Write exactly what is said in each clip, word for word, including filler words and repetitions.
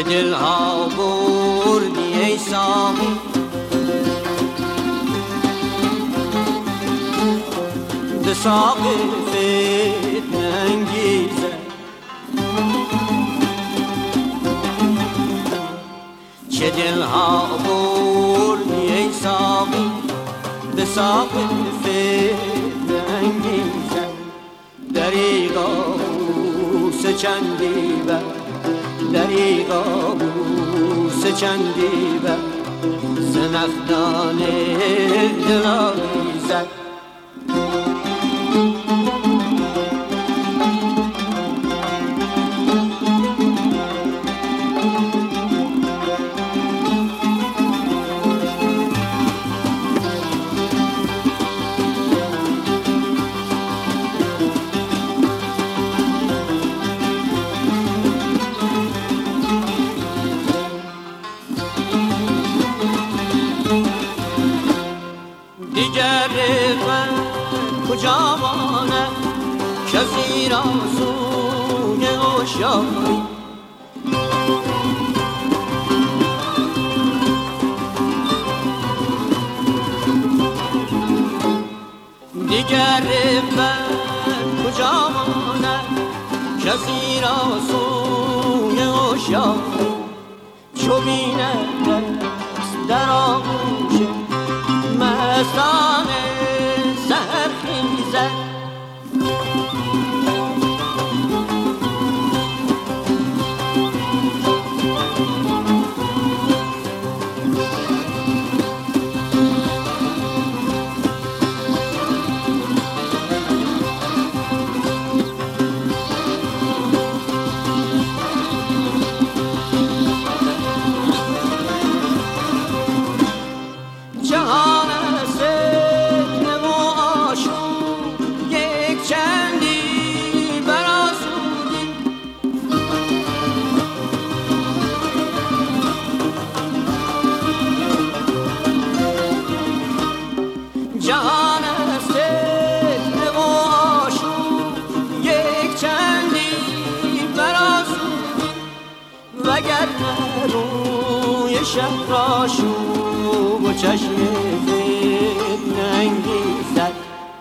دل ها بردی ای ساقی به ساق فتنه انگیزه چه دل ها بردی ای ساقی به ساق فتنه انگیزه دریغا بوسه چندی بر دریغا بوسه چندی بر زنخدان دل آویزد دیگر من کجا ماند که زیرا سوی عشاقی دیگر من کجا ماند که زیرا سوی عشاقی چو بیند در آغوش مستانه سرخیزد جهان فتنه و آشوب یک چندی برآسودی جهان فتنه و آشوب یک چندی برآسودی وگرنه روی شهر آشوب و چشم فتنه انگیزد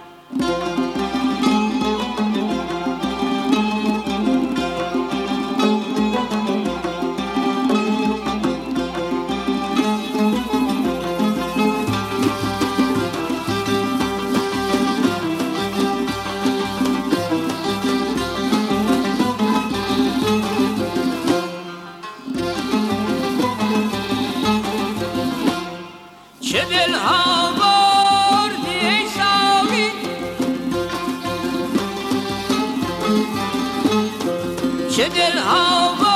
چه دل ها بردی ای ساقی چه دل ها